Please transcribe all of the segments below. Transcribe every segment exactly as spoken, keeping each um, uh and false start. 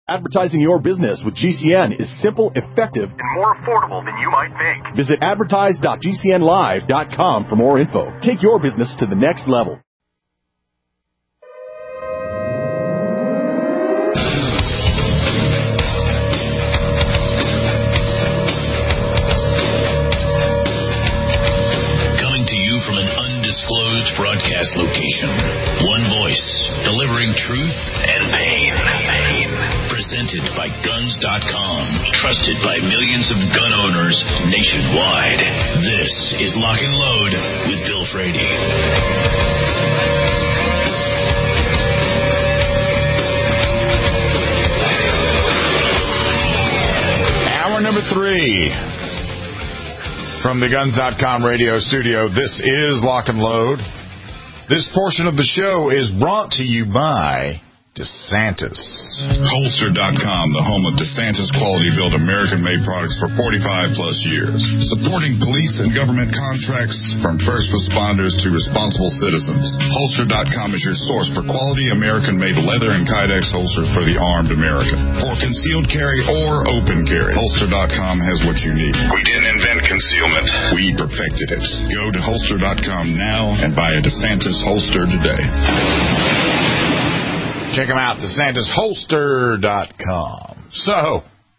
Advertising your business with G C N is simple, effective, and more affordable than you might think. Visit advertise dot g c n live dot com for more info. Take your business to the next level. Coming to you from an undisclosed broadcast location. One voice, delivering truth and pain. Pain. Presented by guns dot com. Trusted by millions of gun owners nationwide. This is Lock and Load with Bill Frady. Hour number three from the guns dot com radio studio. This is Lock and Load. This portion of the show is brought to you by DeSantis. Holster dot com, the home of DeSantis quality-built American-made products for forty-five plus years. Supporting police and government contracts from first responders to responsible citizens. Holster dot com is your source for quality American-made leather and Kydex holsters for the armed American. For concealed carry or open carry, Holster dot com has what you need. We didn't invent concealment. We perfected it. Go to Holster dot com now and buy a DeSantis holster today. Check them out, DeSantis Holster dot com. So,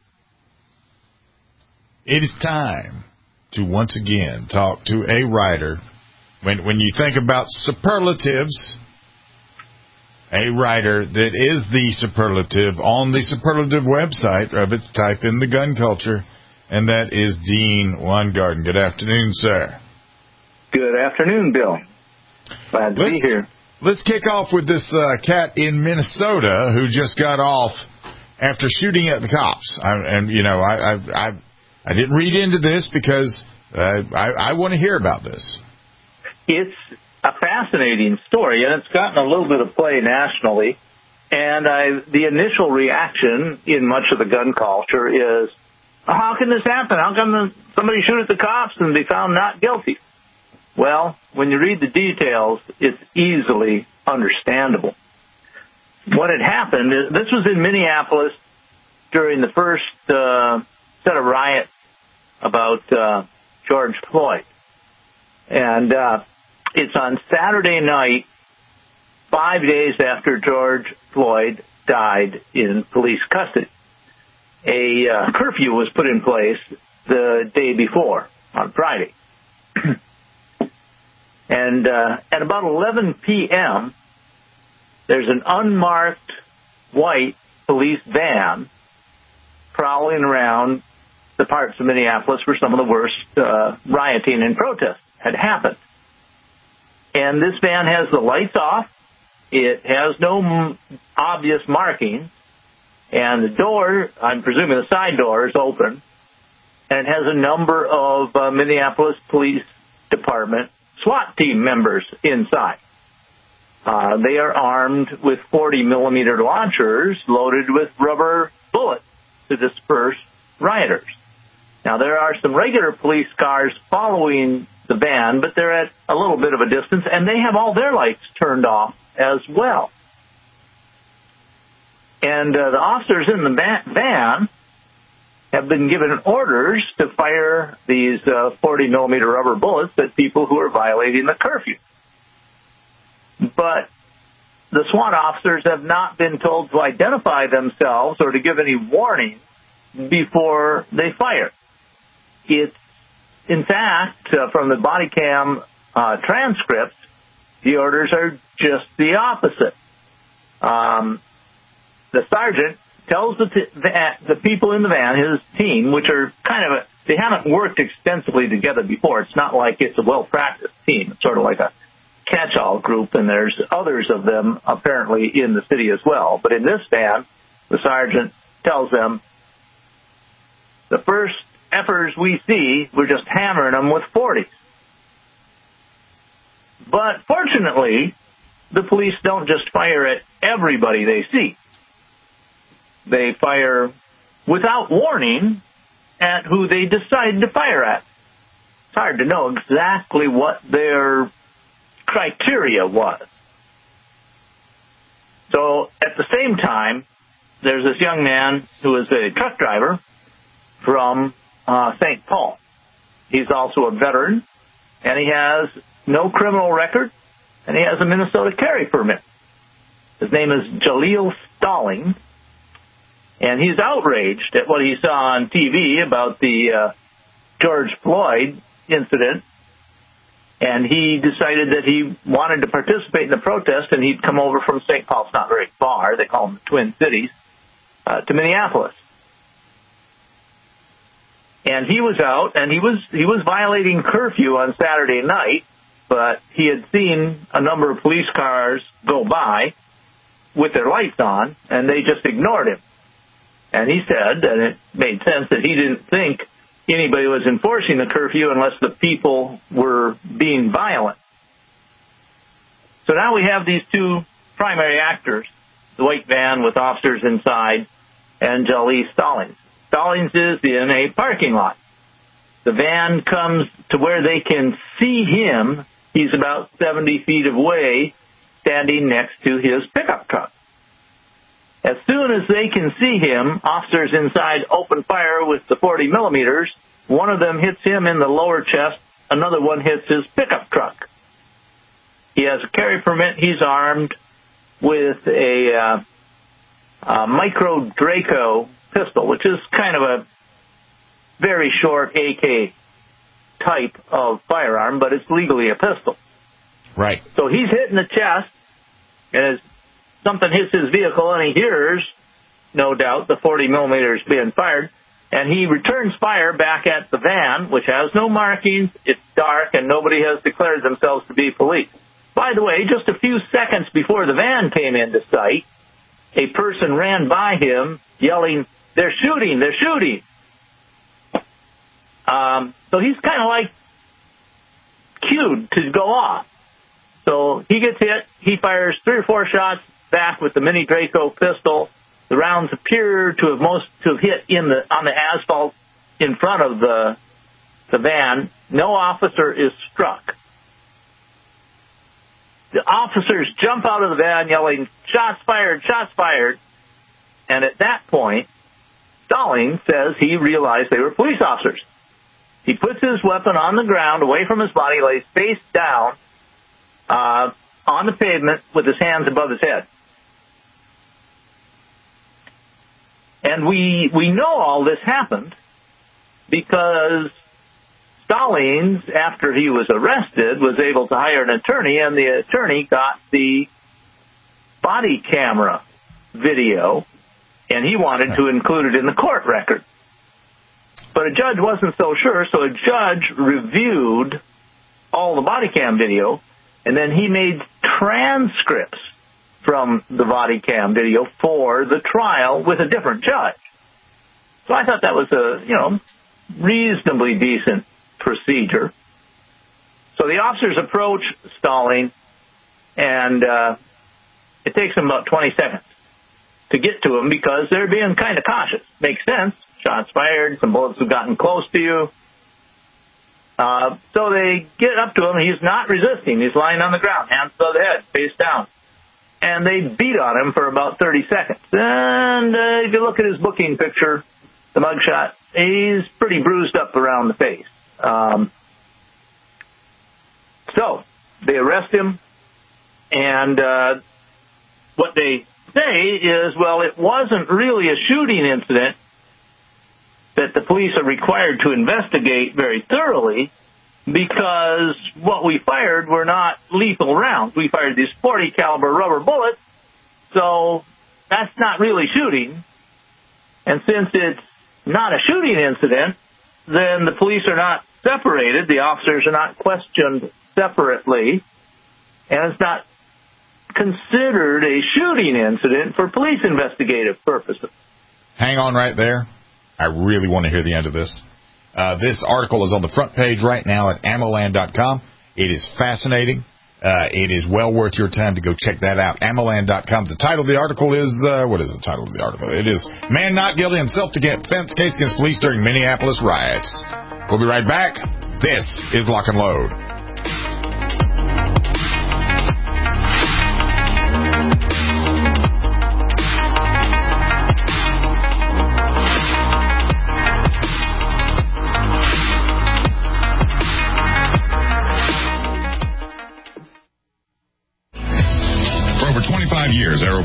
it is time to once again talk to a writer. When when you think about superlatives, a writer that is the superlative on the superlative website of its type in the gun culture, and that is Dean Weingarten. Good afternoon, sir. Good afternoon, Bill. Glad to Let's, be here. Let's kick off with this uh, cat in Minnesota who just got off after shooting at the cops. I, and, you know, I, I I I didn't read into this because uh, I, I want to hear about this. It's a fascinating story, and it's gotten a little bit of play nationally. And I, the initial reaction in much of the gun culture is, how can this happen? How come the, somebody shoot at the cops and be found not guilty? Well, when you read the details, it's easily understandable. What had happened is, this was in Minneapolis during the first uh, set of riots about uh, George Floyd. And uh, it's on Saturday night, five days after George Floyd died in police custody. A uh, curfew was put in place the day before, on Friday. And uh, at about eleven p.m., there's an unmarked white police van prowling around the parts of Minneapolis where some of the worst uh, rioting and protests had happened. And this van has the lights off. It has no m- obvious markings. And the door, I'm presuming the side door, is open. And it has a number of uh, Minneapolis Police Department SWAT team members inside. Uh, they are armed with forty millimeter launchers loaded with rubber bullets to disperse rioters. Now, there are some regular police cars following the van, but they're at a little bit of a distance, and they have all their lights turned off as well. And uh, the officers in the van have been given orders to fire these uh, forty millimeter rubber bullets at people who are violating the curfew. But the SWAT officers have not been told to identify themselves or to give any warning before they fire. It's, in fact, uh, from the body cam uh, transcripts, the orders are just the opposite. Um, the sergeant tells the, t- the the people in the van, his team, which are kind of a, they haven't worked extensively together before. It's not like it's a well-practiced team. It's sort of like a catch-all group, and there's others of them apparently in the city as well. But in this van, the sergeant tells them, the first effers we see, we're just hammering them with forties. But fortunately, the police don't just fire at everybody they see. They fire without warning at who they decide to fire at. It's hard to know exactly what their criteria was. So at the same time, there's this young man who is a truck driver from uh, Saint Paul. He's also a veteran, and he has no criminal record, and he has a Minnesota carry permit. His name is Jaleel Stallings, and he's outraged at what he saw on T V about the uh, George Floyd incident, and he decided that he wanted to participate in the protest, and he'd come over from Saint Paul. It's not very far. They call them the Twin Cities, uh, to Minneapolis. And he was out, and he was he was violating curfew on Saturday night, but he had seen a number of police cars go by with their lights on, and they just ignored him. And he said, and it made sense, that he didn't think anybody was enforcing the curfew unless the people were being violent. So now we have these two primary actors, the white van with officers inside, and Jaleel Stallings. Stallings is in a parking lot. The van comes to where they can see him. He's about seventy feet away, standing next to his pickup truck. As soon as they can see him, officers inside open fire with the forty millimeters. One of them hits him in the lower chest. Another one hits his pickup truck. He has a carry permit. He's armed with a, uh, a micro Draco pistol, which is kind of a very short A K type of firearm, but it's legally a pistol. Right. So he's hit in the chest, and as something hits his vehicle, and he hears, no doubt, the forty millimeters being fired, and he returns fire back at the van, which has no markings, it's dark, and nobody has declared themselves to be police. By the way, just a few seconds before the van came into sight, a person ran by him yelling, "They're shooting, they're shooting." Um, so he's kind of like cued to go off. So he gets hit, he fires three or four shots back with the mini Draco pistol. The rounds appear to have most to have hit in the on the asphalt in front of the the van. No officer is struck. The officers jump out of the van yelling, "Shots fired, shots fired." And at that point, Stallings says he realized they were police officers. He puts his weapon on the ground away from his body, lays face down uh, on the pavement with his hands above his head. And we we know all this happened because Stallings, after he was arrested, was able to hire an attorney, and the attorney got the body camera video, and he wanted to include it in the court record. But a judge wasn't so sure, so a judge reviewed all the body cam video, and then he made transcripts from the body cam video for the trial with a different judge. So I thought that was a, you know, reasonably decent procedure. So the officers approach Stallings, and uh, it takes them about twenty seconds to get to him because they're being kind of cautious. Makes sense. Shots fired, some bullets have gotten close to you. Uh, so they get up to him. He's not resisting. He's lying on the ground, hands above the head, face down. And they beat on him for about thirty seconds. And uh, if you look at his booking picture, the mugshot, he's pretty bruised up around the face. Um, so they arrest him, and uh, what they say is, well, it wasn't really a shooting incident that the police are required to investigate very thoroughly, because what we fired were not lethal rounds. We fired these forty caliber rubber bullets, so that's not really shooting. And since it's not a shooting incident, then the police are not separated, the officers are not questioned separately, and it's not considered a shooting incident for police investigative purposes. Hang on right there. I really want to hear the end of this. Uh, this article is on the front page right now at ammoland dot com. It is fascinating. Uh, it is well worth your time to go check that out. ammoland dot com. The title of the article is, uh, what is the title of the article? It is Man Not Guilty in Self-Defense Case Against Police During Minneapolis Riots. We'll be right back. This is Lock and Load.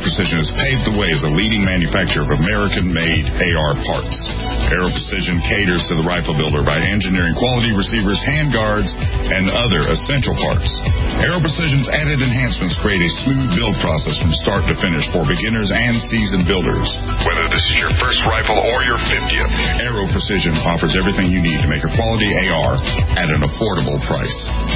Precision has paved the way as a leading manufacturer of American-made A R parts. Aero Precision caters to the rifle builder by engineering quality receivers, handguards, and other essential parts. Aero Precision's added enhancements create a smooth build process from start to finish for beginners and seasoned builders. Whether this is your first rifle or your fiftieth, Aero Precision offers everything you need to make a quality A R at an affordable price.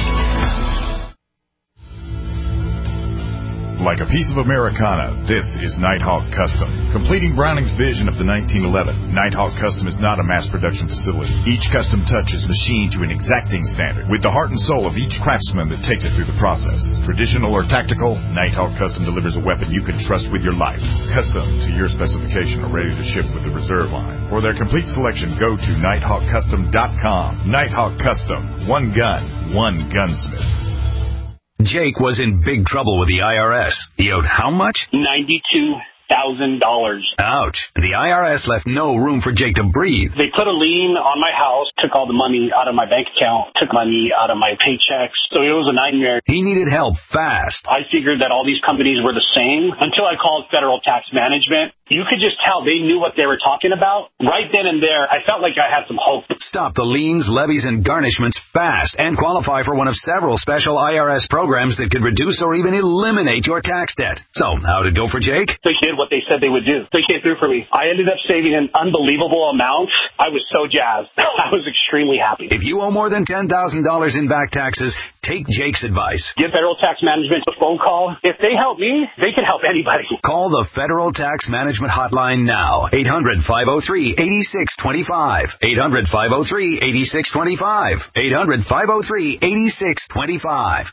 Like a piece of Americana, this is Nighthawk Custom. Completing Browning's vision of the nineteen eleven, Nighthawk Custom is not a mass production facility. Each custom touch is machined to an exacting standard, with the heart and soul of each craftsman that takes it through the process. Traditional or tactical, Nighthawk Custom delivers a weapon you can trust with your life. Custom to your specification or ready to ship with the reserve line. For their complete selection, go to nighthawk custom dot com. Nighthawk Custom. One gun, one gunsmith. Jake was in big trouble with the I R S. He owed how much? ninety-two thousand dollars. Ouch. The I R S left no room for Jake to breathe. They put a lien on my house, took all the money out of my bank account, took money out of my paychecks. So it was a nightmare. He needed help fast. I figured that all these companies were the same until I called Federal Tax Management. You could just tell they knew what they were talking about. Right then and there, I felt like I had some hope. Stop the liens, levies, and garnishments fast and qualify for one of several special I R S programs that could reduce or even eliminate your tax debt. So, how'd it go for Jake? They did what they said they would do. They came through for me. I ended up saving an unbelievable amount. I was so jazzed. I was extremely happy. If you owe more than ten thousand dollars in back taxes, take Jake's advice. Give Federal Tax Management a phone call. If they help me, they can help anybody. Call the Federal Tax Management Hotline now. eight hundred, five oh three, eight six two five. eight hundred, five oh three, eight six two five. eight hundred, five oh three, eight six two five.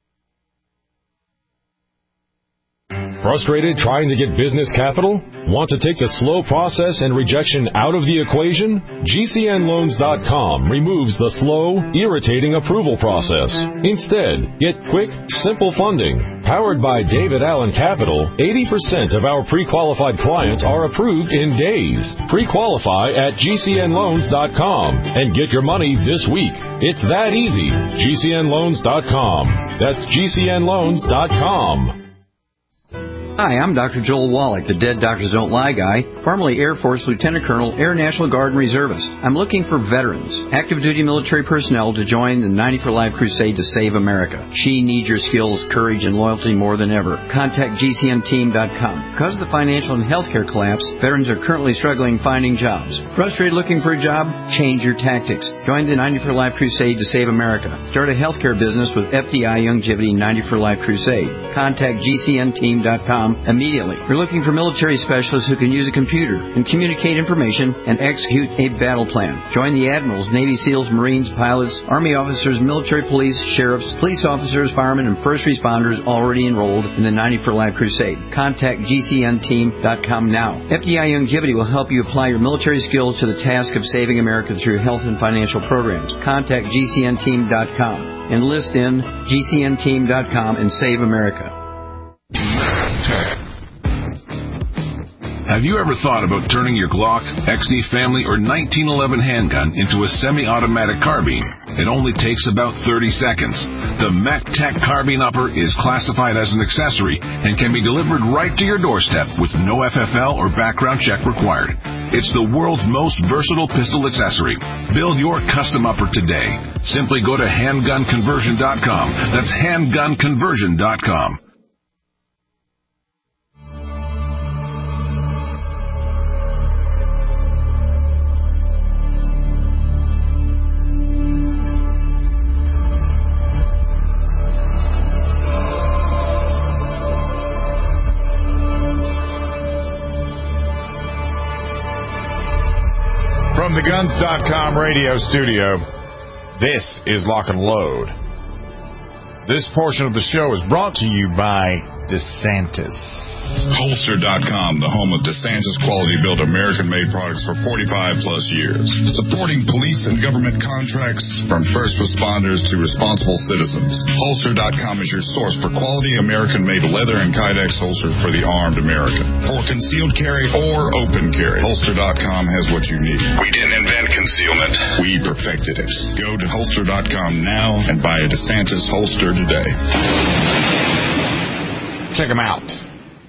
Frustrated trying to get business capital? Want to take the slow process and rejection out of the equation? G C N loans dot com removes the slow, irritating approval process. Instead, get quick, simple funding. Powered by David Allen Capital, eighty percent of our pre-qualified clients are approved in days. Pre-qualify at G C N loans dot com and get your money this week. It's that easy. G C N loans dot com. That's G C N loans dot com. Hi, I'm Doctor Joel Wallach, the Dead Doctors Don't Lie guy, formerly Air Force Lieutenant Colonel, Air National Guard and Reservist. I'm looking for veterans, active duty military personnel to join the ninety for Life crusade to save America. She needs your skills, courage, and loyalty more than ever. Contact G C N team dot com. Because of the financial and healthcare collapse, veterans are currently struggling finding jobs. Frustrated looking for a job? Change your tactics. Join the ninety for Life crusade to save America. Start a healthcare business with F D I Longevity ninety for Life crusade. Contact G C N team dot com immediately. We're looking for military specialists who can use a computer and communicate information and execute a battle plan. Join the admirals, Navy SEALs, Marines, pilots, Army officers, military police, sheriffs, police officers, firemen, and first responders already enrolled in the ninety for Life crusade. Contact G C N team dot com now. F D I Longevity will help you apply your military skills to the task of saving America through health and financial programs. Contact G C N team dot com. Enlist in G C N team dot com and save America. Have you ever thought about turning your Glock, X D Family, or nineteen eleven handgun into a semi-automatic carbine? It only takes about thirty seconds. The MacTac Carbine Upper is classified as an accessory and can be delivered right to your doorstep with no F F L or background check required. It's the world's most versatile pistol accessory. Build your custom upper today. Simply go to handgun conversion dot com. That's handgun conversion dot com. From the guns dot com radio studio, this is Lock and Load. This portion of the show is brought to you by DeSantis. Holster dot com, the home of DeSantis quality built American-made products for forty-five plus years. Supporting police and government contracts from first responders to responsible citizens. Holster dot com is your source for quality American-made leather and Kydex holsters for the armed American. For concealed carry or open carry, Holster dot com has what you need. We didn't invent concealment. We perfected it. Go to Holster dot com now and buy a DeSantis holster today. Check them out.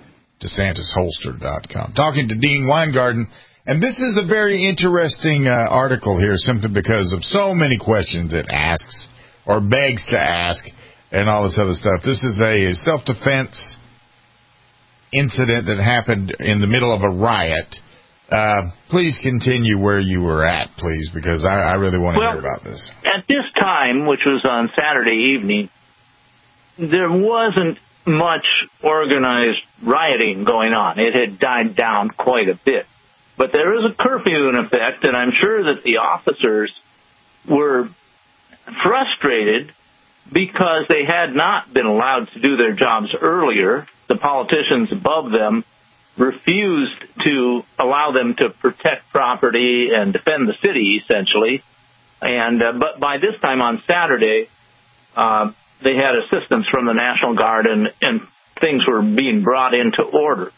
DeSantis Holster dot com. Talking to Dean Weingarten. And this is a very interesting uh, article here simply because of so many questions it asks or begs to ask and all this other stuff. This is a self-defense incident that happened in the middle of a riot. Uh, please continue where you were at, please, because I, I really want to well, hear about this. At this time, which was on Saturday evening, there wasn't much organized rioting going on. It had died down quite a bit. But there is a curfew in effect, and I'm sure that the officers were frustrated because they had not been allowed to do their jobs earlier. The politicians above them refused to allow them to protect property and defend the city, essentially. And uh, but by this time on Saturday, uh, they had assistance from the National Guard, and, and things were being brought into order.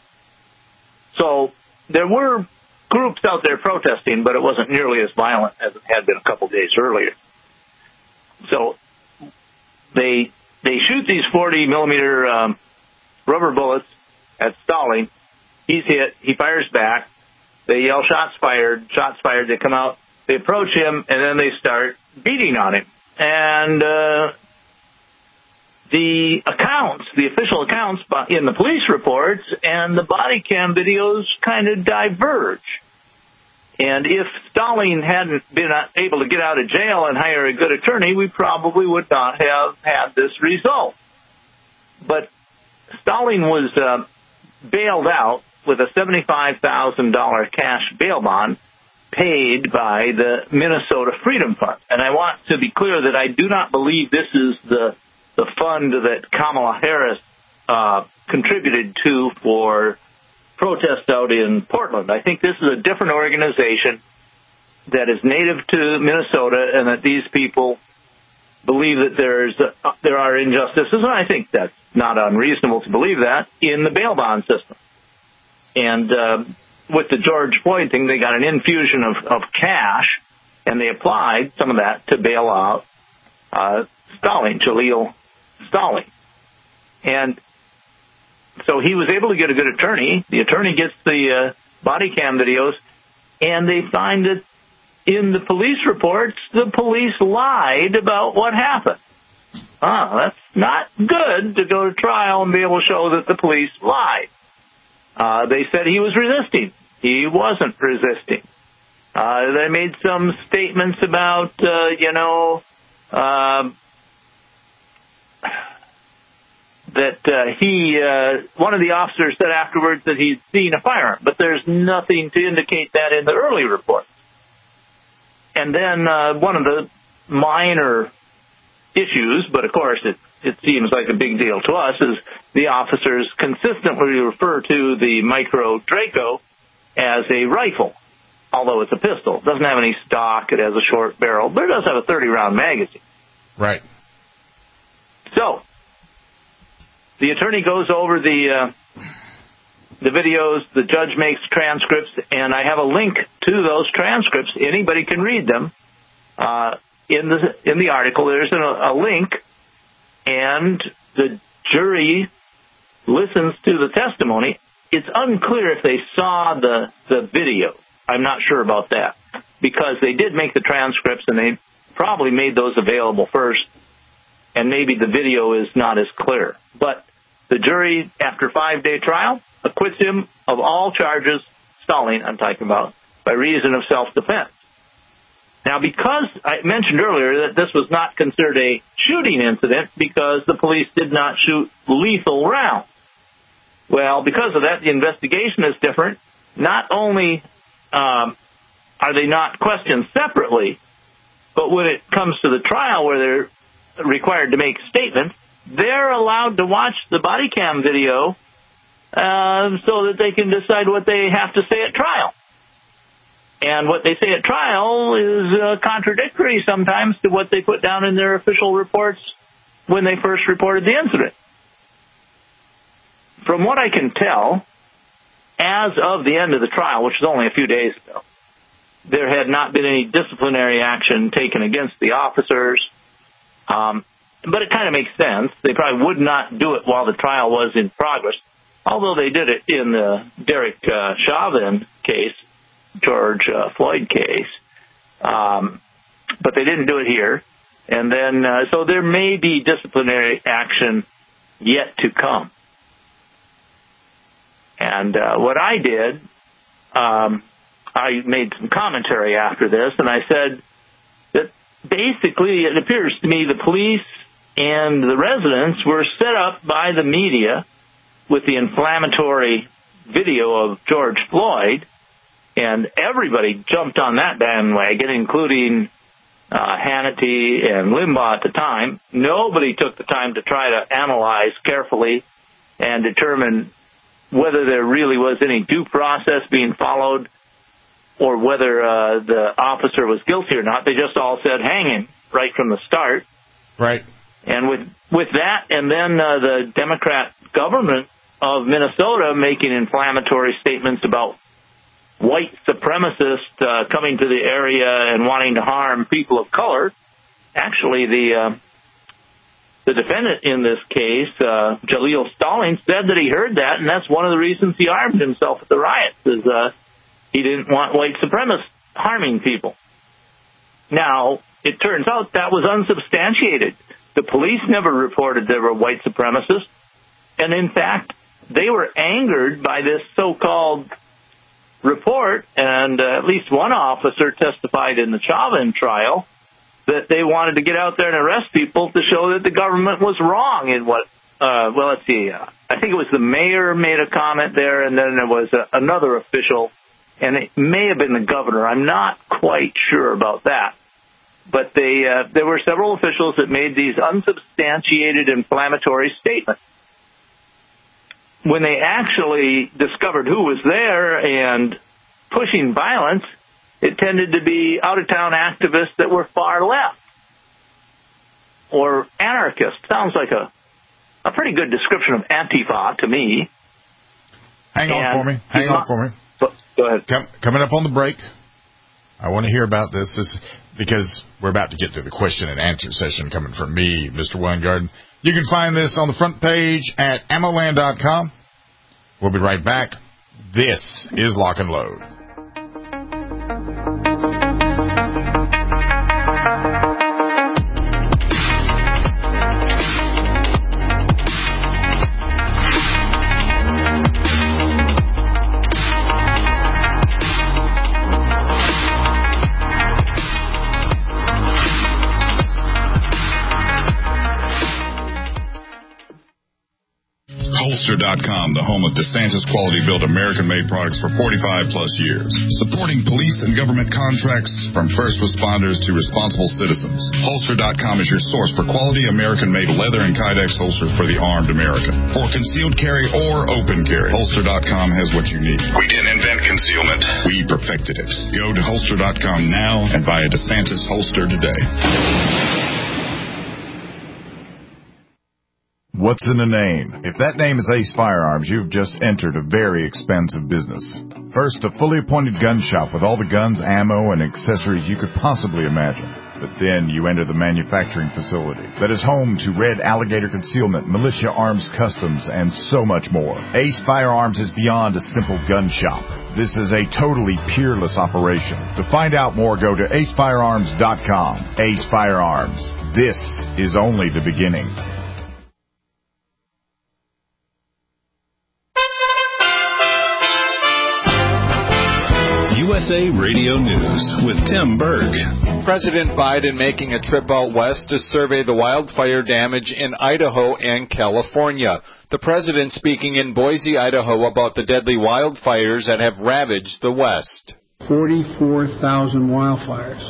So there were groups out there protesting, but it wasn't nearly as violent as it had been a couple days earlier. So they they shoot these forty millimeter um, rubber bullets at Stalling. He's hit. He fires back. They yell, "Shots fired! Shots fired!" They come out. They approach him, and then they start beating on him. And uh, the accounts, the official accounts in the police reports and the body cam videos kind of diverge. And if Stalling hadn't been able to get out of jail and hire a good attorney, we probably would not have had this result. But Stalling was uh, bailed out with a seventy-five thousand dollars cash bail bond paid by the Minnesota Freedom Fund. And I want to be clear that I do not believe this is the the fund that Kamala Harris uh, contributed to for protests out in Portland. I think this is a different organization that is native to Minnesota, and that these people believe that there's uh, there are injustices, and I think that's not unreasonable to believe that, in the bail bond system. And uh, with the George Floyd thing, they got an infusion of, of cash, and they applied some of that to bail out uh, Stalling, Jaleel Stalling. And so he was able to get a good attorney. The attorney gets the uh, body cam videos, and they find that in the police reports, the police lied about what happened. Ah, that's not good to go to trial and be able to show that the police lied. Uh, they said he was resisting. He wasn't resisting. Uh, they made some statements about, uh, you know, uh, that uh, he, uh, one of the officers said afterwards that he'd seen a firearm, but there's nothing to indicate that in the early report. And then uh, one of the minor issues, but of course it, it seems like a big deal to us, is the officers consistently refer to the Micro Draco as a rifle, although it's a pistol. It doesn't have any stock. It has a short barrel, but it does have a thirty round magazine. Right. So the attorney goes over the uh, the videos. The judge makes transcripts, and I have a link to those transcripts. Anybody can read them. Uh, in the in the article, there's a, a link, and the jury listens to the testimony. It's unclear if they saw the the video. I'm not sure about that, because they did make the transcripts, and they probably made those available first, and maybe the video is not as clear. But the jury, after a five-day trial, acquits him of all charges, Stalling, I'm talking about, by reason of self-defense. Now, because I mentioned earlier that this was not considered a shooting incident because the police did not shoot lethal rounds. Well, because of that, the investigation is different. Not only um, are they not questioned separately, but when it comes to the trial where they're required to make statements, they're allowed to watch the body cam video uh, so that they can decide what they have to say at trial. And what they say at trial is uh, contradictory sometimes to what they put down in their official reports when they first reported the incident. From what I can tell, as of the end of the trial, which was only a few days ago, there had not been any disciplinary action taken against the officers. Um, but it kind of makes sense. They probably would not do it while the trial was in progress. although they did it in the Derek uh, Chauvin case, George uh, Floyd case, um, but they didn't do it here. And then, uh, so there may be disciplinary action yet to come. And uh, what I did, um, I made some commentary after this, and I said that basically it appears to me the police and the residents were set up by the media with the inflammatory video of George Floyd, and everybody jumped on that bandwagon, including uh, Hannity and Limbaugh at the time. Nobody took the time to try to analyze carefully and determine whether there really was any due process being followed or whether uh, the officer was guilty or not. They just all said hang him right from the start. Right. And with with that, and then uh, the Democrat government of Minnesota making inflammatory statements about white supremacists uh, coming to the area and wanting to harm people of color. Actually, the uh, the defendant in this case, uh, Jaleel Stallings, said that he heard that, and that's one of the reasons he armed himself at the riots, is uh, he didn't want white supremacists harming people. Now, it turns out that was unsubstantiated. The police never reported there were white supremacists, and in fact, they were angered by this so-called report, and uh, at least one officer testified in the Chauvin trial that they wanted to get out there and arrest people to show that the government was wrong in what, uh, well, let's see, uh, I think it was the mayor made a comment there, and then there was uh, another official, and it may have been the governor. I'm not quite sure about that. But they, uh, there were several officials that made these unsubstantiated inflammatory statements. When they actually discovered who was there and pushing violence, it tended to be out-of-town activists that were far left or anarchists. Sounds like a, a pretty good description of Antifa to me. Hang on and, for me. Hang on for me. Go ahead. Com- coming up on the break, I want to hear about this, this because we're about to get to the question and answer session coming from me, Mister Weingarten. You can find this on the front page at ammo land dot com. We'll be right back. This is Lock and Load. Holster dot com, the home of DeSantis quality built American-made products for forty-five plus years. Supporting police and government contracts from first responders to responsible citizens. Holster dot com is your source for quality American-made leather and Kydex holsters for the armed American. For concealed carry or open carry, Holster dot com has what you need. We didn't invent concealment. We perfected it. Go to Holster dot com now and buy a DeSantis holster today. What's in a name? If that name is Ace Firearms, you've just entered a very expensive business. First, a fully appointed gun shop with all the guns, ammo, and accessories you could possibly imagine. But then you enter the manufacturing facility that is home to Red Alligator Concealment, Militia Arms Customs, and so much more. Ace Firearms is beyond a simple gun shop. This is a totally peerless operation. To find out more, go to ace firearms dot com. Ace Firearms. This is only the beginning. U S A Radio News with Tim Berg. President Biden making a trip out west to survey the wildfire damage in Idaho and California. The president speaking in Boise, Idaho about the deadly wildfires that have ravaged the West. forty-four thousand wildfires.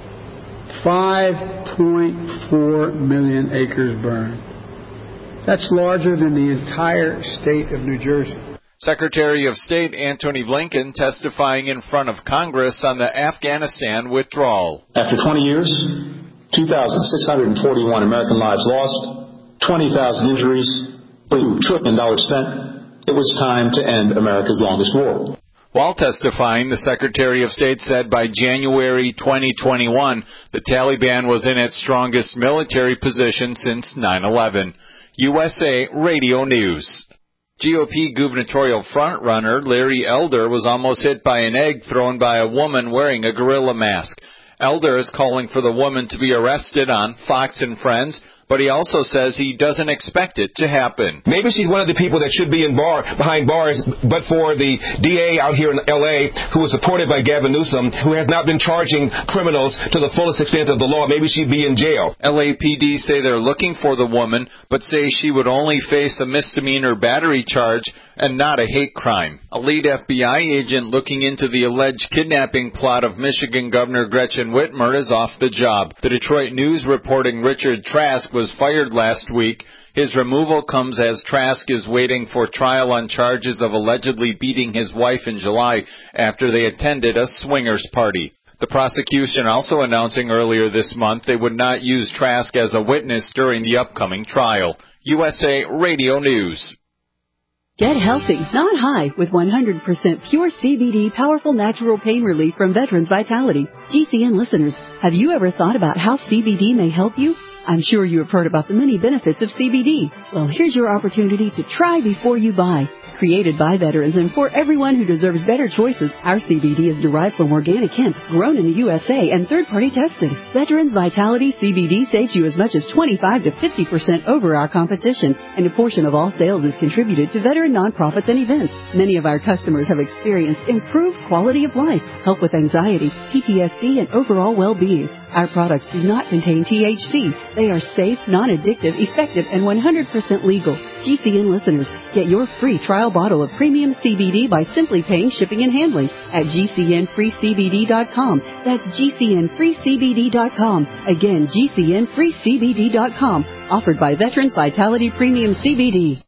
five point four million acres burned. That's larger than the entire state of New Jersey. Secretary of State Antony Blinken testifying in front of Congress on the Afghanistan withdrawal. After twenty years, two thousand six hundred forty-one American lives lost, twenty thousand injuries, two trillion dollars spent, it was time to end America's longest war. While testifying, the Secretary of State said by January twenty twenty-one, the Taliban was in its strongest military position since nine eleven. U S A Radio News. G O P gubernatorial frontrunner Larry Elder was almost hit by an egg thrown by a woman wearing a gorilla mask. Elder is calling for the woman to be arrested on Fox and Friends, but he also says he doesn't expect it to happen. Maybe she's one of the people that should be in bar behind bars, but for the D A out here in L A who was supported by Gavin Newsom, who has not been charging criminals to the fullest extent of the law. Maybe she'd be in jail. L A P D say they're looking for the woman, but say she would only face a misdemeanor battery charge and not a hate crime. A lead F B I agent looking into the alleged kidnapping plot of Michigan Governor Gretchen Whitmer is off the job. The Detroit News reporting Richard Trask was fired last week. His removal comes as Trask is waiting for trial on charges of allegedly beating his wife in July after they attended a swingers party. The prosecution also announcing earlier this month they would not use Trask as a witness during the upcoming trial. U S A Radio News. Get healthy, not high, with one hundred percent pure C B D powerful natural pain relief from Veterans Vitality. G C N listeners, have you ever thought about how C B D may help you? I'm sure you have heard about the many benefits of C B D. Well, here's your opportunity to try before you buy. Created by veterans and for everyone who deserves better choices, our C B D is derived from organic hemp, grown in the U S A, and third-party tested. Veterans Vitality C B D saves you as much as twenty-five to fifty percent over our competition, and a portion of all sales is contributed to veteran nonprofits and events. Many of our customers have experienced improved quality of life, help with anxiety, P T S D, and overall well-being. Our products do not contain T H C. They are safe, non-addictive, effective, and one hundred percent legal. G C N listeners, get your free trial bottle of premium C B D by simply paying shipping and handling at G C N free C B D dot com. That's G C N free C B D dot com. Again, G C N free C B D dot com. Offered by Veterans Vitality Premium C B D.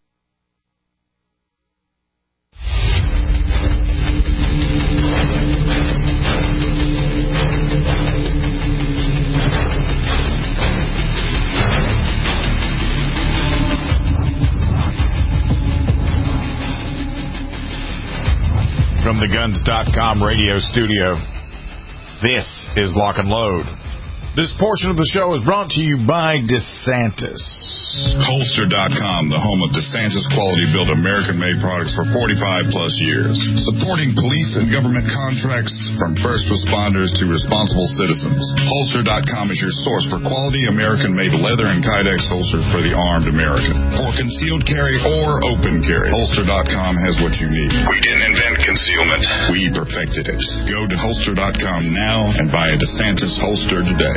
From the guns dot com radio studio, this is Lock and Load. This portion of the show is brought to you by DeSantis. Holster dot com, the home of DeSantis quality-built American-made products for forty-five plus years. Supporting police and government contracts from first responders to responsible citizens. Holster dot com is your source for quality American-made leather and Kydex holsters for the armed American. For concealed carry or open carry, Holster dot com has what you need. We didn't invent concealment. We perfected it. Go to Holster dot com now and buy a DeSantis holster today.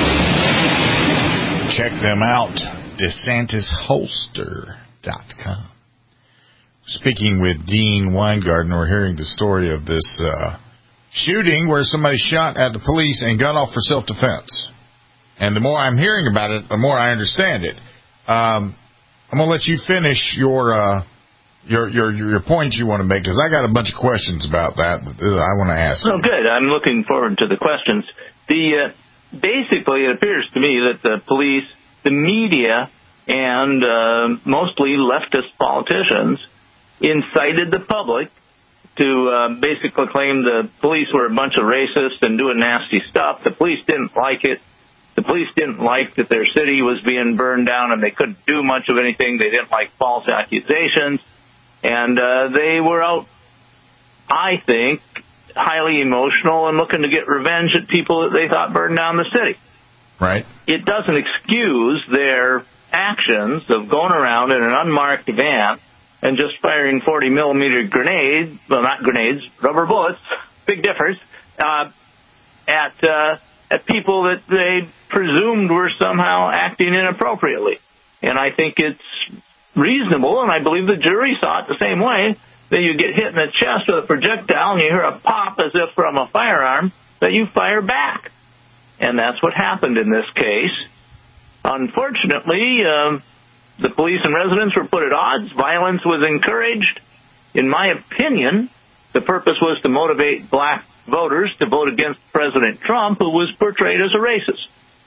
Check them out, DeSantis Holster dot com. Speaking with Dean Weingarten, we're hearing the story of this uh, shooting where somebody shot at the police and got off for self-defense. And the more I'm hearing about it, the more I understand it. Um, I'm going to let you finish your, uh, your your your points you want to make, because I got a bunch of questions about that that I want to ask. Oh, good. I'm looking forward to the questions. The... Uh Basically, it appears to me that the police, the media, and uh, mostly leftist politicians incited the public to uh, basically claim the police were a bunch of racists and doing nasty stuff. The police didn't like it. The police didn't like that their city was being burned down and they couldn't do much of anything. They didn't like false accusations. And uh, they were out, I think, highly emotional and looking to get revenge at people that they thought burned down the city. Right. It doesn't excuse their actions of going around in an unmarked van and just firing forty millimeter grenades, well, not grenades, rubber bullets, big difference, uh, at, uh, at people that they presumed were somehow acting inappropriately. And I think it's reasonable, and I believe the jury saw it the same way, that you get hit in the chest with a projectile and you hear a pop as if from a firearm, that you fire back. And that's what happened in this case. Unfortunately, uh, the police and residents were put at odds. Violence was encouraged. In my opinion, the purpose was to motivate black voters to vote against President Trump, who was portrayed as a racist.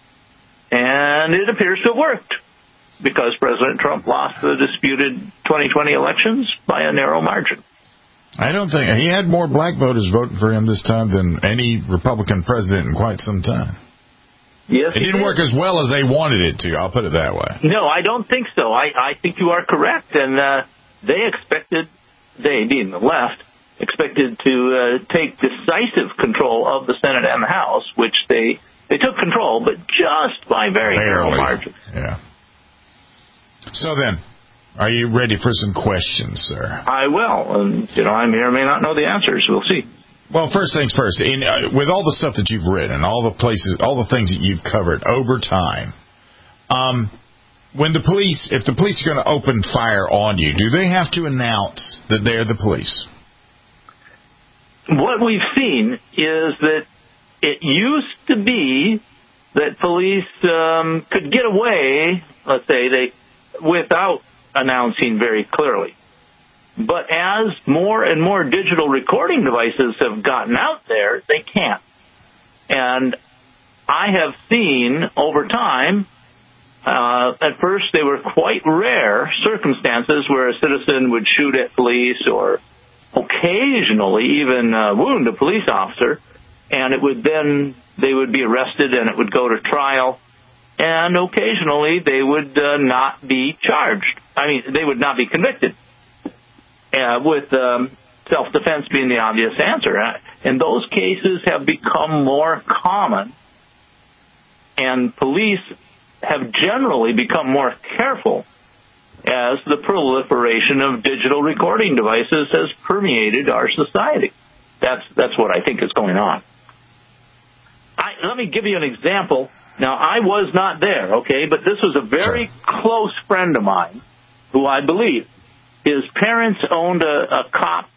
And it appears to have worked, because President Trump lost the disputed twenty twenty elections by a narrow margin. I don't think he had more black voters voting for him this time than any Republican president in quite some time. Yes, it didn't work as well as they wanted it to. I'll put it that way. No, I don't think so. I, I think you are correct, and uh, they expected, they being the left, expected to uh, take decisive control of the Senate and the House, which they they took control, but just by very narrow margins. Yeah. So then, are you ready for some questions, sir? I will, and you know, I may or may not know the answers. We'll see. Well, first things first. In, uh, with all the stuff that you've written, all the places, all the things that you've covered over time, um, when the police, if the police are going to open fire on you, do they have to announce that they're the police? What we've seen is that it used to be that police um, could get away, let's say, they without announcing very clearly. But as more and more digital recording devices have gotten out there, they can't. And I have seen over time, uh, at first they were quite rare circumstances where a citizen would shoot at police or occasionally even uh, wound a police officer, and it would then, they would be arrested and it would go to trial, and occasionally they would uh, not be charged. I mean, they would not be convicted. Uh, with um, self-defense being the obvious answer. Uh, and those cases have become more common, and police have generally become more careful as the proliferation of digital recording devices has permeated our society. That's that's what I think is going on. I, let me give you an example. Now, I was not there, okay, but this was a very sure. close friend of mine who I believe his parents owned a, a cop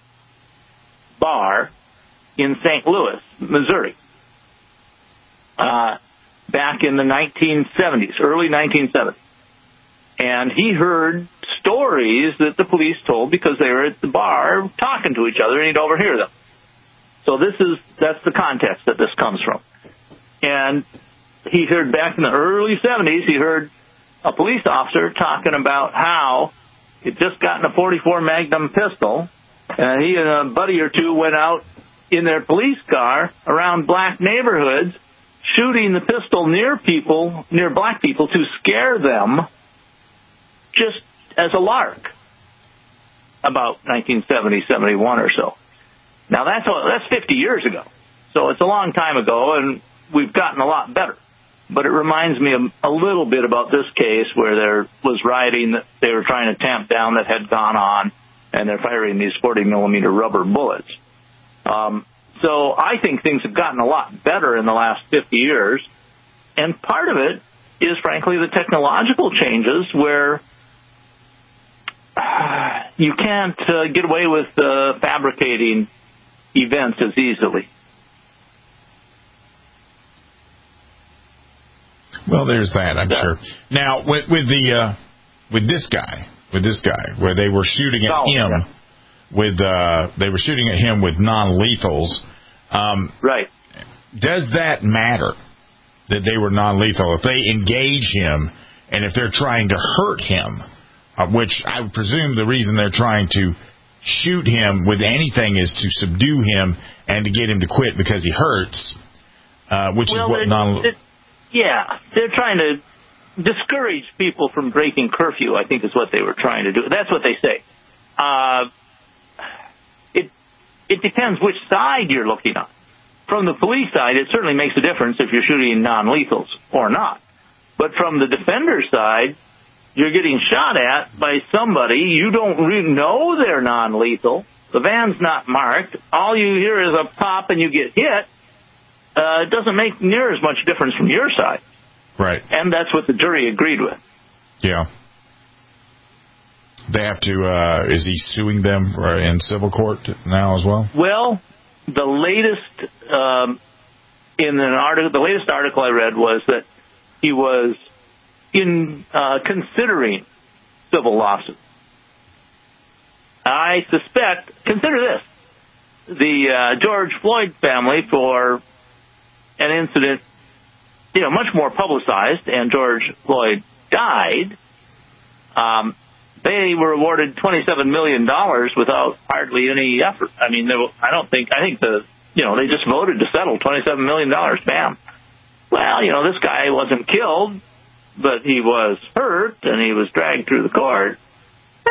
bar in Saint Louis, Missouri, uh, back in the nineteen seventies, early nineteen seventies. And he heard stories that the police told because they were at the bar talking to each other, and he'd overhear them. So this is, that's the context that this comes from. And he heard back in the early seventies, he heard a police officer talking about how he'd just gotten a forty-four Magnum pistol, and he and a buddy or two went out in their police car around black neighborhoods, shooting the pistol near people, near black people, to scare them, just as a lark, about nineteen seventy, seventy-one or so. Now, that's that's fifty years ago, so it's a long time ago, and we've gotten a lot better. But it reminds me a, a little bit about this case where there was rioting that they were trying to tamp down that had gone on, and they're firing these forty millimeter rubber bullets. Um, so I think things have gotten a lot better in the last fifty years, and part of it is, frankly, the technological changes where uh, you can't uh, get away with uh, fabricating events as easily. Well, there's that, I'm sure. Now, with, with the uh, with this guy, with this guy, where they were shooting at oh, him yeah. with uh, they were shooting at him with non-lethals. Um, right. Does that matter that they were non-lethal? If they engage him, and if they're trying to hurt him, uh, which I would presume the reason they're trying to shoot him with anything is to subdue him and to get him to quit because he hurts, uh, which well, is what non. It, Yeah, they're trying to discourage people from breaking curfew, I think is what they were trying to do. That's what they say. Uh, it it depends which side you're looking on. From the police side, it certainly makes a difference if you're shooting non-lethals or not. But from the defender side, you're getting shot at by somebody. You don't really know they're non-lethal. The van's not marked. All you hear is a pop and you get hit. Uh, it doesn't make near as much difference from your side. Right. And that's what the jury agreed with. Yeah. They have to, uh, is he suing them for, in civil court now as well? Well, the latest, um, in an article, the latest article I read was that he was in, uh, considering civil lawsuits. I suspect, consider this, the, uh, George Floyd family for an incident, you know, much more publicized, and George Floyd died, um, they were awarded twenty-seven million dollars without hardly any effort. I mean, they, I don't think, I think the, you know, they just voted to settle twenty-seven million dollars, bam. Well, you know, this guy wasn't killed, but he was hurt, and he was dragged through the court.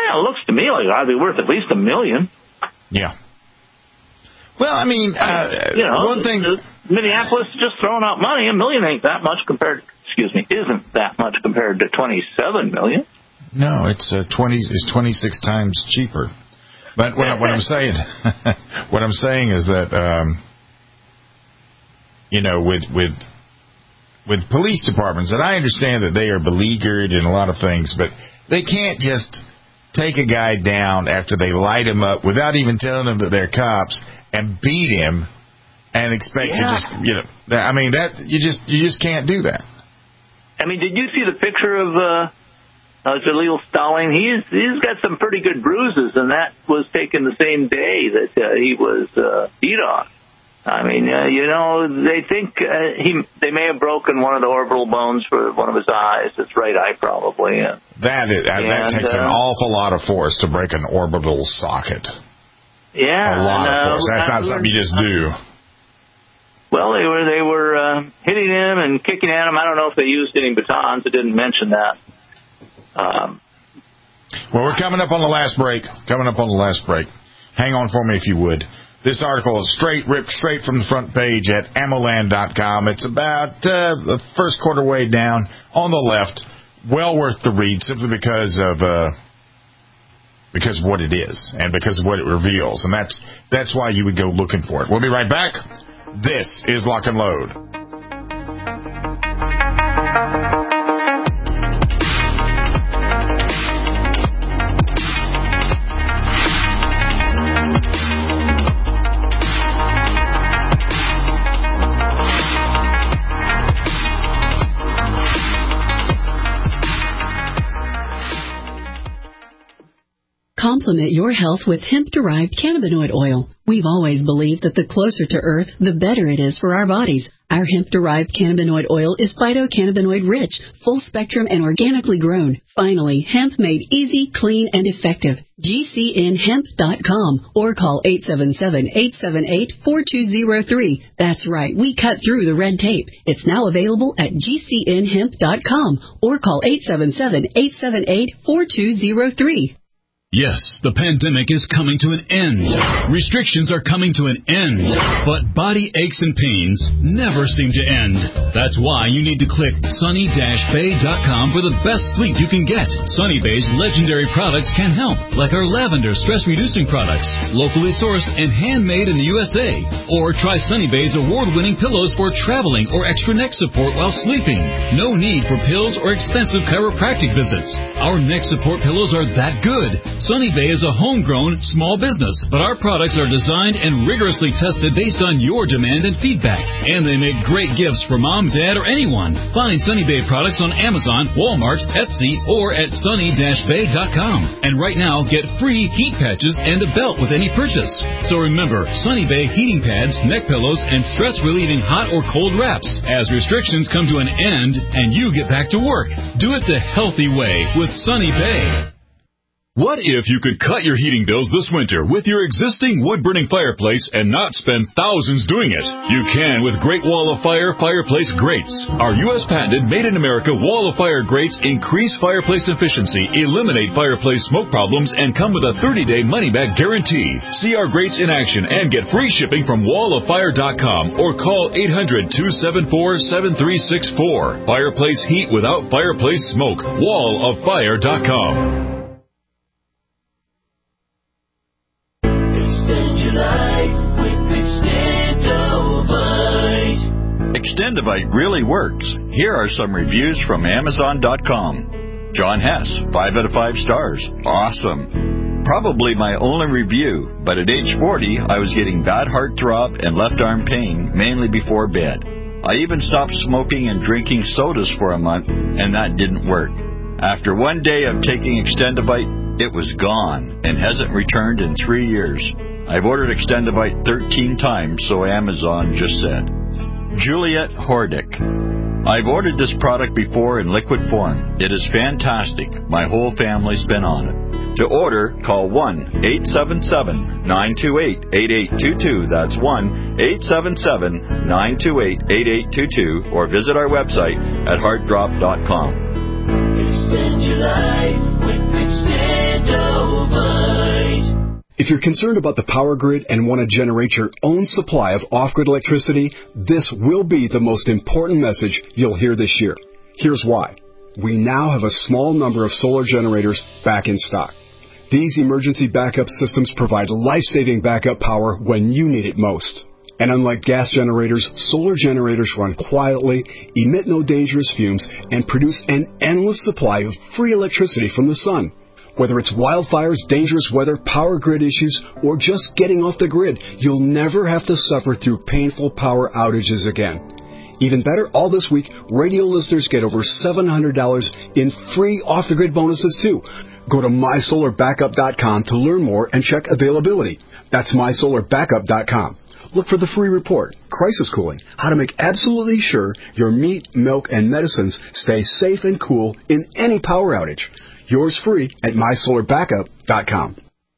Yeah, it looks to me like it ought to be worth at least a million. Yeah. Well, I mean, uh, you know, one thing... Minneapolis is just throwing out money. A million ain't that much compared, excuse me, isn't that much compared to twenty-seven million. No, it's uh, twenty. It's twenty-six times cheaper. But what, I, what I'm saying, what I'm saying is that, um, you know, with with with police departments, and I understand that they are beleaguered in a lot of things, but they can't just take a guy down after they light him up without even telling him that they're cops and beat him. And expect yeah. to just, you know, I mean, that you just you just can't do that. I mean, did you see the picture of uh, uh, Jaleel Stalling? He's he's got some pretty good bruises, and that was taken the same day that uh, he was uh, beat on. I mean, uh, you know, they think uh, he they may have broken one of the orbital bones for one of his eyes, his right eye probably. Yeah. That is, and, that takes uh, an awful lot of force to break an orbital socket. Yeah, a lot and, of force. Uh, That's not something you just do. Well, they were they were uh, hitting him and kicking at him. I don't know if they used any batons. It didn't mention that. Um, well, we're coming up on the last break. Coming up on the last break. Hang on for me if you would. This article is straight ripped straight from the front page at ammoland dot com. It's about uh, the first quarter way down on the left. Well worth the read simply because of uh, because of what it is and because of what it reveals, and that's that's why you would go looking for it. We'll be right back. This is Lock and Load. Complement your health with hemp-derived cannabinoid oil. We've always believed that the closer to Earth, the better it is for our bodies. Our hemp-derived cannabinoid oil is phytocannabinoid-rich, full-spectrum, and organically grown. Finally, hemp made easy, clean, and effective. G C N hemp dot com or call eight seven seven, eight seven eight, four two zero three. That's right, we cut through the red tape. It's now available at G C N hemp dot com or call eight seven seven, eight seven eight, four two zero three. Yes, the pandemic is coming to an end. Restrictions are coming to an end. But body aches and pains never seem to end. That's why you need to click sunny dash bay dot com for the best sleep you can get. Sunny Bay's legendary products can help, like our lavender stress-reducing products, locally sourced and handmade in the U S A. Or try Sunny Bay's award-winning pillows for traveling or extra neck support while sleeping. No need for pills or expensive chiropractic visits. Our neck support pillows are that good. Sunny Bay is a homegrown small business, but our products are designed and rigorously tested based on your demand and feedback. And they make great gifts for mom, dad, or anyone. Find Sunny Bay products on Amazon, Walmart, Etsy, or at sunny dash bay dot com. And right now, get free heat patches and a belt with any purchase. So remember, Sunny Bay heating pads, neck pillows, and stress-relieving hot or cold wraps as restrictions come to an end and you get back to work. Do it the healthy way with Sunny Bay. What if you could cut your heating bills this winter with your existing wood-burning fireplace and not spend thousands doing it? You can with Great Wall of Fire fireplace grates. Our U S patented made-in-America Wall of Fire grates increase fireplace efficiency, eliminate fireplace smoke problems, and come with a thirty-day money-back guarantee. See our grates in action and get free shipping from wall of fire dot com or call eight hundred, two seven four, seven three six four. Fireplace heat without fireplace smoke. wall of fire dot com. Extend your life with Extendovite. Extendovite really works. Here are some reviews from amazon dot com. John Hess, five out of five stars. Awesome. Probably my only review, but at age forty, I was getting bad heart throb and left arm pain, mainly before bed. I even stopped smoking and drinking sodas for a month, and that didn't work. After one day of taking Extendovite, it was gone and hasn't returned in three years. I've ordered Extendovite thirteen times, so Amazon just said. Juliet Hordick. I've ordered this product before in liquid form. It is fantastic. My whole family's been on it. To order, call one eight seven seven, nine two eight, eight eight two two. That's one eight seven seven, nine two eight, eight eight two two. Or visit our website at heart drop dot com. Extend your life with Extendo. Fight. If you're concerned about the power grid and want to generate your own supply of off-grid electricity, this will be the most important message you'll hear this year. Here's why. We now have a small number of solar generators back in stock. These emergency backup systems provide life-saving backup power when you need it most. And unlike gas generators, solar generators run quietly, emit no dangerous fumes, and produce an endless supply of free electricity from the sun. Whether it's wildfires, dangerous weather, power grid issues, or just getting off the grid, you'll never have to suffer through painful power outages again. Even better, all this week, radio listeners get over seven hundred dollars in free off-the-grid bonuses, too. Go to my solar backup dot com to learn more and check availability. That's my solar backup dot com. Look for the free report, Crisis Cooling, how to make absolutely sure your meat, milk, and medicines stay safe and cool in any power outage. Yours free at my solar backup dot com.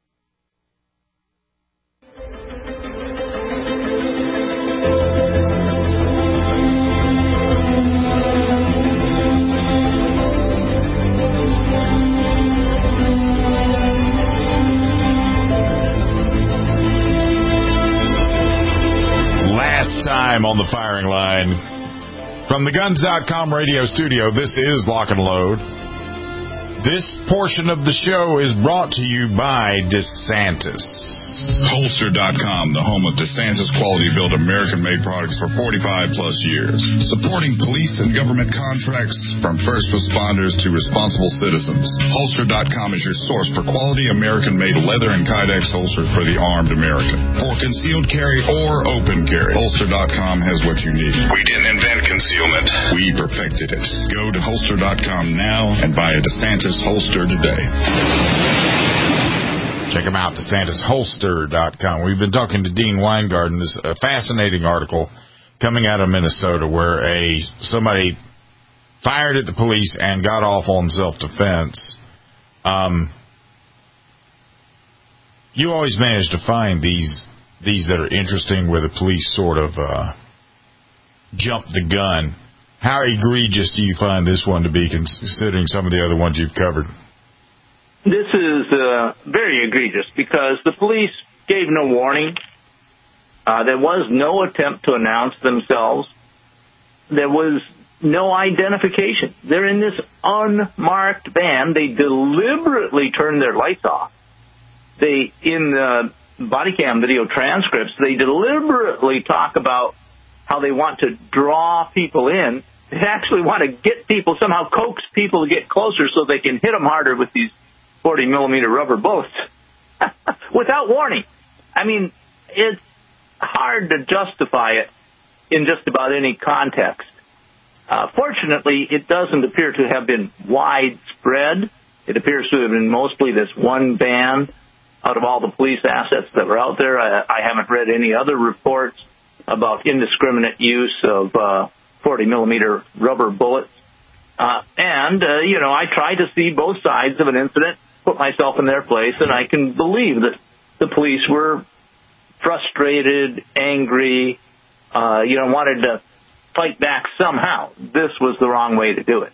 Last time on the firing line from the guns dot com radio studio, this is Lock and Load. This portion of the show is brought to you by DeSantis. Holster dot com, the home of DeSantis quality-built American-made products for forty-five plus years. Supporting police and government contracts from first responders to responsible citizens. Holster dot com is your source for quality American-made leather and Kydex holsters for the armed American. For concealed carry or open carry, Holster dot com has what you need. We didn't invent concealment. We perfected it. Go to Holster dot com now and buy a DeSantis holster today. Check them out, DeSantis Holster dot com. We've been talking to Dean Weingarten. This is a fascinating article coming out of Minnesota where a somebody fired at the police and got off on self-defense. Um, you always manage to find these these that are interesting where the police sort of uh, jump the gun. How egregious do you find this one to be, considering some of the other ones you've covered? This is uh, very egregious because the police gave no warning. Uh, there was no attempt to announce themselves. There was no identification. They're in this unmarked van. They deliberately turned their lights off. They, in the body cam video transcripts, they deliberately talk about how they want to draw people in. They actually want to get people, somehow coax people to get closer so they can hit them harder with these forty millimeter rubber bullets without warning. I mean, it's hard to justify it in just about any context. Uh, fortunately, it doesn't appear to have been widespread. It appears to have been mostly this one van out of all the police assets that were out there. I, I haven't read any other reports about indiscriminate use of uh, forty millimeter rubber bullets. Uh, and, uh, you know, I try to see both sides of an incident, put myself in their place, and I can believe that the police were frustrated, angry, uh, you know, wanted to fight back somehow. This was the wrong way to do it.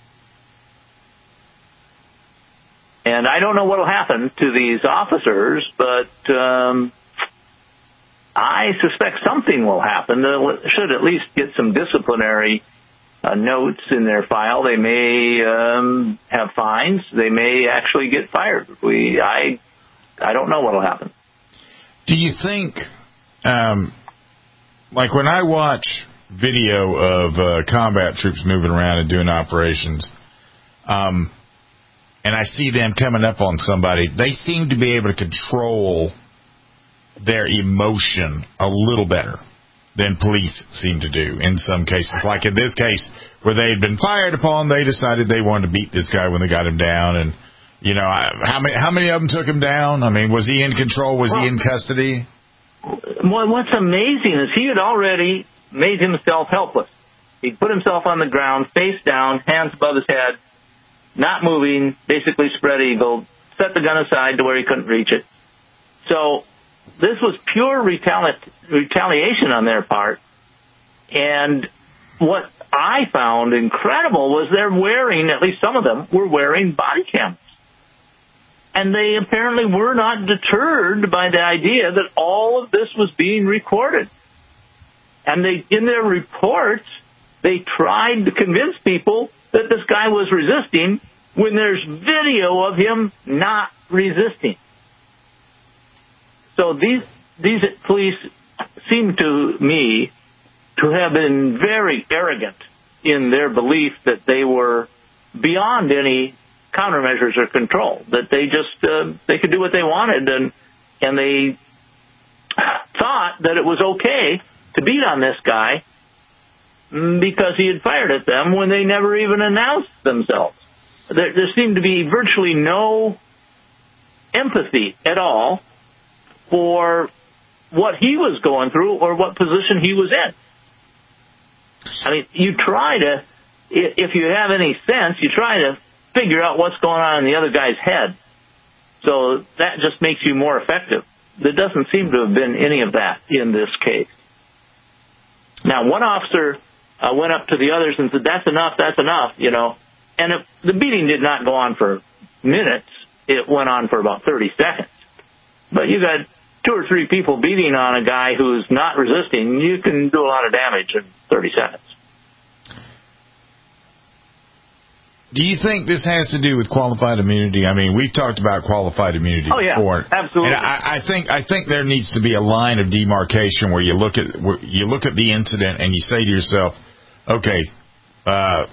And I don't know what will happen to these officers, but um, I suspect something will happen. They should at least get some disciplinary uh, notes in their file. They may um, have fines. They may actually get fired. We, I, I don't know what will happen. Do you think, um, like when I watch video of uh, combat troops moving around and doing operations, um, and I see them coming up on somebody, they seem to be able to control their emotion a little better than police seem to do in some cases. Like in this case, where they had been fired upon, they decided they wanted to beat this guy when they got him down. And, you know, how many how many of them took him down? I mean, was he in control? Was well, he in custody? Well, what's amazing is he had already made himself helpless. He'd put himself on the ground, face down, hands above his head, not moving, basically spread eagle, set the gun aside to where he couldn't reach it. So this was pure retali- retaliation on their part. And what I found incredible was they're wearing, at least some of them, were wearing body cameras. And they apparently were not deterred by the idea that all of this was being recorded. And they, in their reports, they tried to convince people that this guy was resisting when there's video of him not resisting. So these these police seem to me to have been very arrogant in their belief that they were beyond any countermeasures or control, that they just uh, they could do what they wanted, and and they thought that it was okay to beat on this guy because he had fired at them when they never even announced themselves. There, there seemed to be virtually no empathy at all for what he was going through or what position he was in. I mean, you try to, if you have any sense, you try to figure out what's going on in the other guy's head. So that just makes you more effective. There doesn't seem to have been any of that in this case. Now, one officer uh, went up to the others and said, that's enough, that's enough, you know. And it, the beating did not go on for minutes. It went on for about thirty seconds. But you got two or three people beating on a guy who's not resisting, you can do a lot of damage in thirty seconds. Do you think this has to do with qualified immunity? I mean, we've talked about qualified immunity oh, yeah, before. Absolutely. And I, I think I think there needs to be a line of demarcation where you look at where you look at the incident and you say to yourself, okay, uh,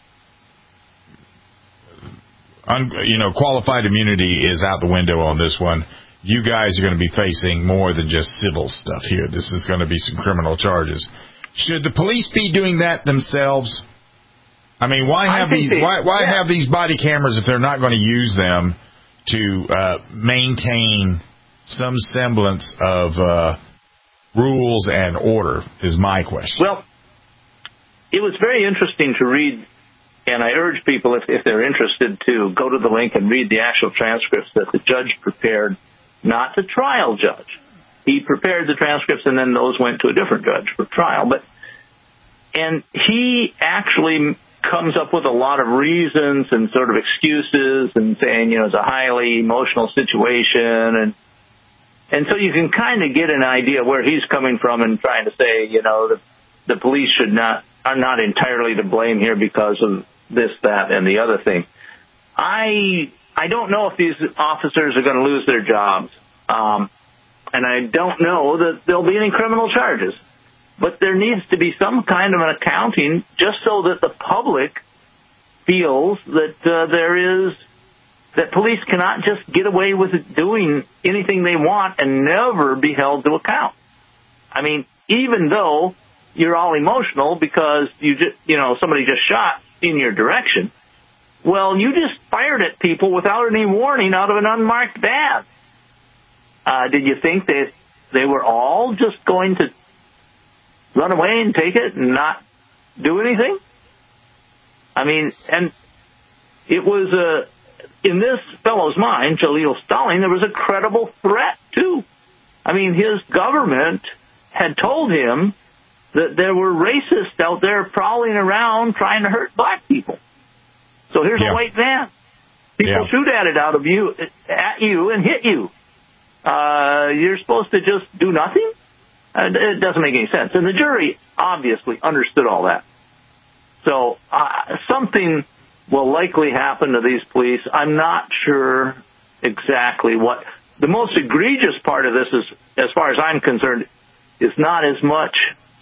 un, you know, qualified immunity is out the window on this one. You guys are going to be facing more than just civil stuff here. This is going to be some criminal charges. Should the police be doing that themselves? I mean, why have these they, why why yeah. have these body cameras if they're not going to use them to uh, maintain some semblance of uh, rules and order is my question. Well, it was very interesting to read, and I urge people, if, if they're interested, to go to the link and read the actual transcripts that the judge prepared, not the trial judge. He prepared the transcripts, and then those went to a different judge for trial. But and he actually comes up with a lot of reasons and sort of excuses and saying, you know, it's a highly emotional situation. And and so you can kind of get an idea where he's coming from and trying to say, you know, the, the police should not, are not entirely to blame here because of this, that, and the other thing. I I don't know if these officers are going to lose their jobs. Um, and I don't know that there'll be any criminal charges. But there needs to be some kind of an accounting just so that the public feels that uh, there is, that police cannot just get away with doing anything they want and never be held to account. I mean, even though you're all emotional because you just, you know, somebody just shot in your direction, well, you just fired at people without any warning out of an unmarked van. Uh, did you think that they were all just going to run away and take it and not do anything? I mean, and it was a, in this fellow's mind, Jaleel Stalling, there was a credible threat, too. I mean, his government had told him that there were racists out there prowling around trying to hurt black people. So here's yeah. a white van. People yeah. shoot at it out of you, at you and hit you. Uh, you're supposed to just do nothing? Uh, it doesn't make any sense. And the jury obviously understood all that. So uh, something will likely happen to these police. I'm not sure exactly what. The most egregious part of this is, as far as I'm concerned, is not as much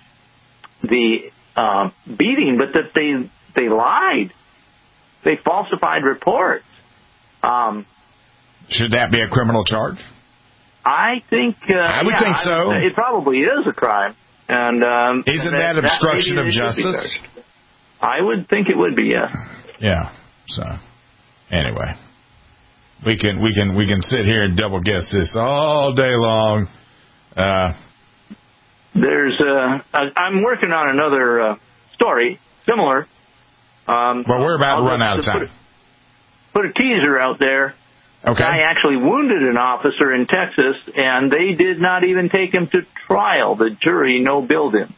the uh, beating, but that they they lied. They falsified reports. Um, Should that be a criminal charge? I think uh, I would yeah, think so. I, it probably is a crime, and um, isn't and that, that obstruction that of justice? I would think it would be, yeah. Yeah. So, anyway, we can we can we can sit here and double guess this all day long. Uh, There's uh, I'm working on another uh, story similar. Um, well, we're about I'll to run out of put time. A, put a teaser out there. Okay. A guy actually wounded an officer in Texas, and they did not even take him to trial. The jury no-billed him.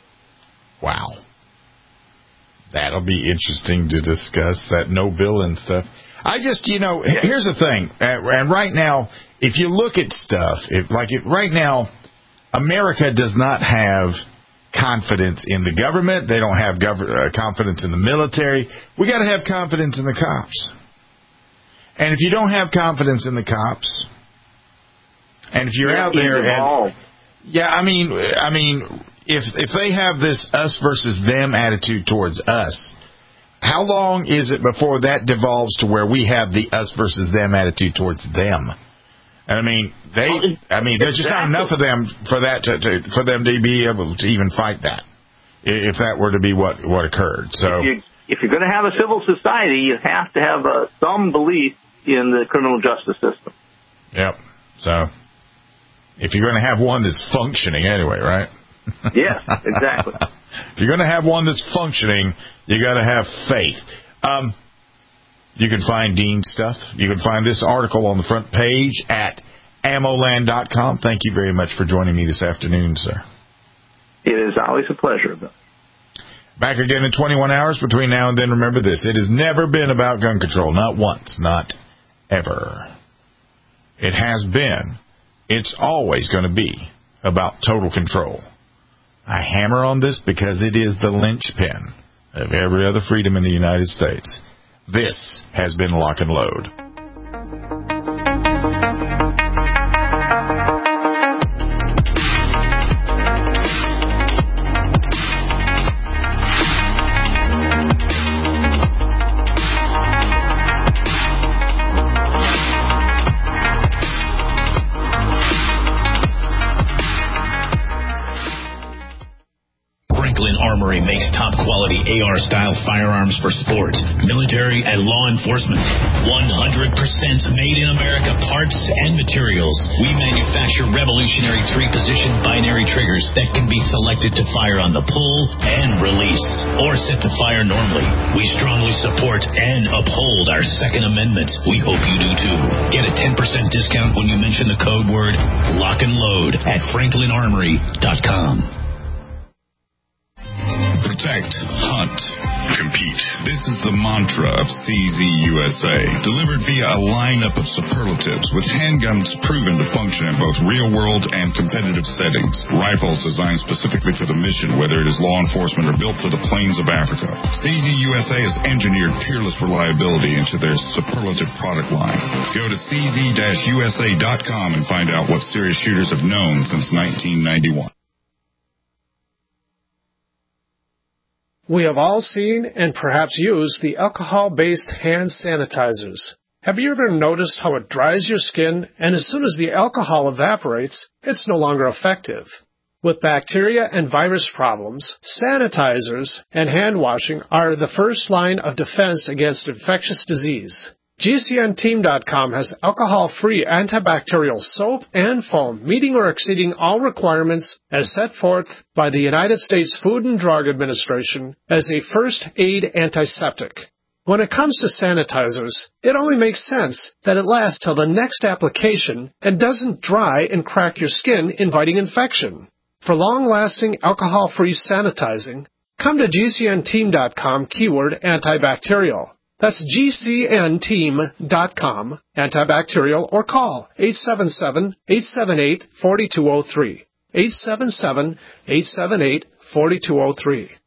Wow. That'll be interesting to discuss, that no-billing stuff. I just, you know, yeah. here's the thing. And right now, if you look at stuff, if, like if, right now, America does not have confidence in the government. They don't have gov- uh, confidence in the military. We got to have confidence in the cops. And if you don't have confidence in the cops, and if you're yeah, out there, and, yeah, I mean, I mean, if if they have this us versus them attitude towards us, how long is it before that devolves to where we have the us versus them attitude towards them? And I mean, they, I mean, there's just not enough of them for that to, to for them to be able to even fight that, if that were to be what what occurred. So, if you're, if you're going to have a civil society, you have to have uh, some belief in the criminal justice system. Yep. So, if you're going to have one that's functioning anyway, right? Yes, exactly. If you're going to have one that's functioning, you got to have faith. Um, you can find Dean's stuff. You can find this article on the front page at ammoland dot com. Thank you very much for joining me this afternoon, sir. It is always a pleasure, Bill. Back again in twenty-one hours. Between now and then, remember this. It has never been about gun control. Not once. Not ever. It has been. It's always going to be about total control. I hammer on this because it is the linchpin of every other freedom in the United States. This has been Lock and Load. Armory makes top-quality A R-style firearms for sports, military, and law enforcement. one hundred percent made in America parts and materials. We manufacture revolutionary three-position binary triggers that can be selected to fire on the pull and release, or set to fire normally. We strongly support and uphold our Second Amendment. We hope you do too. Get a ten percent discount when you mention the code word Lock and Load at franklin armory dot com. Protect, hunt, compete. This is the mantra of C Z U S A, delivered via a lineup of superlatives with handguns proven to function in both real-world and competitive settings. Rifles designed specifically for the mission, whether it is law enforcement or built for the plains of Africa. C Z U S A has engineered peerless reliability into their superlative product line. Go to c z dash u s a dot com and find out what serious shooters have known since nineteen ninety-one. We have all seen and perhaps used the alcohol-based hand sanitizers. Have you ever noticed how it dries your skin, and as soon as the alcohol evaporates, it's no longer effective? With bacteria and virus problems, sanitizers and hand washing are the first line of defense against infectious disease. G C N team dot com has alcohol-free antibacterial soap and foam meeting or exceeding all requirements as set forth by the United States Food and Drug Administration as a first aid antiseptic. When it comes to sanitizers, it only makes sense that it lasts till the next application and doesn't dry and crack your skin, inviting infection. For long-lasting alcohol-free sanitizing, come to G C N team dot com keyword antibacterial. That's G C N team dot com, antibacterial, or call eight seven seven, eight seven eight, four two zero three, eight seven seven, eight seven eight, four two zero three.